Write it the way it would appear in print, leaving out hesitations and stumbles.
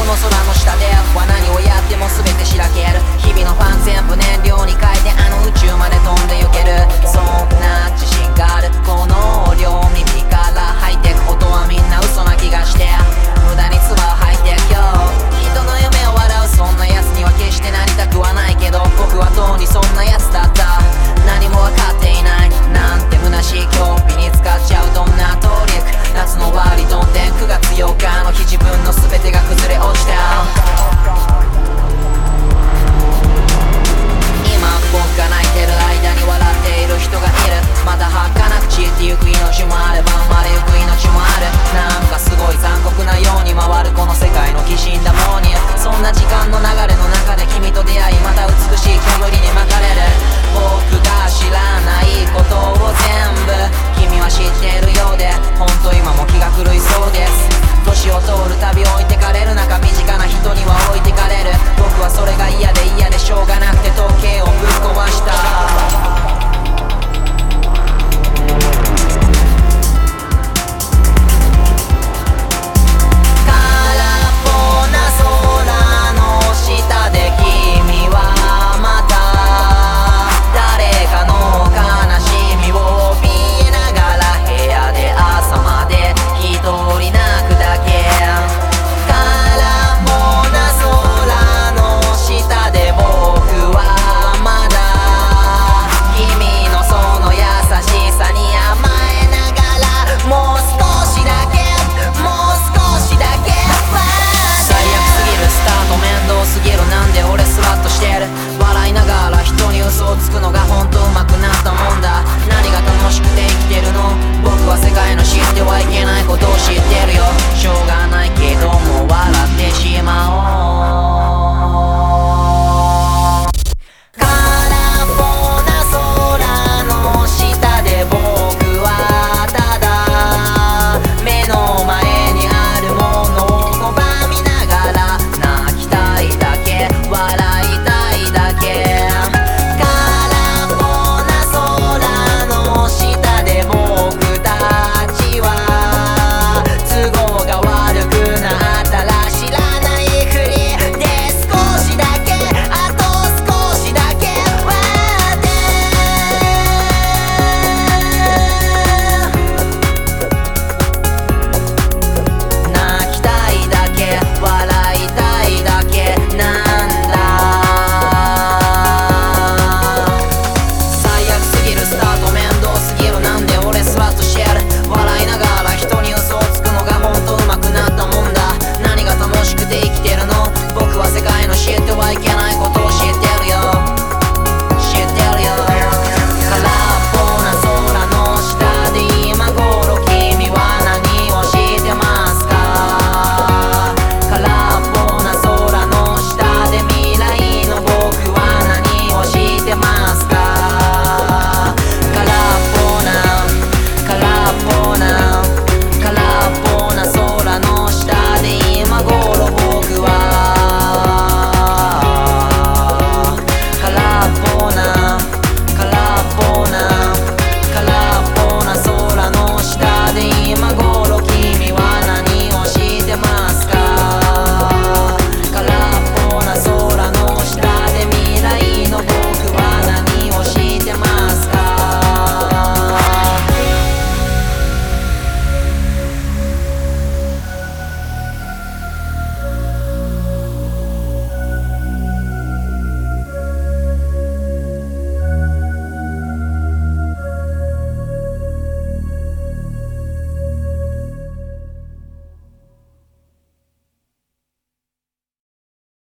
の空の下では何をやっても全てしらける。日々のファン全部燃料に変えてあの宇宙まで飛んで行ける。そんな自信があるこの両耳から入ってく音はみんな嘘な気がして、無駄に唾を吐いて今日人の夢を笑うそんな奴には決してなりたくはないけど、僕はとうにそんな奴だった。何も分かっていないなんて虚しい興味に使っちゃうどんなトリック。夏の終わりどんでん9月8日の日自分の全てが崩れ落ちた。今僕が泣いてる間に笑っている人がいる。まだ儚く散ってゆく命もあれば生まれゆく命もある。なんかすごい残酷なように回るこの世界のきしんだモーニング。そんな時間の流れの中で君と出会いまた美しい煙に巻かれる。僕が知らないことを全部君は知っているようで、本当今も気が狂いそうです。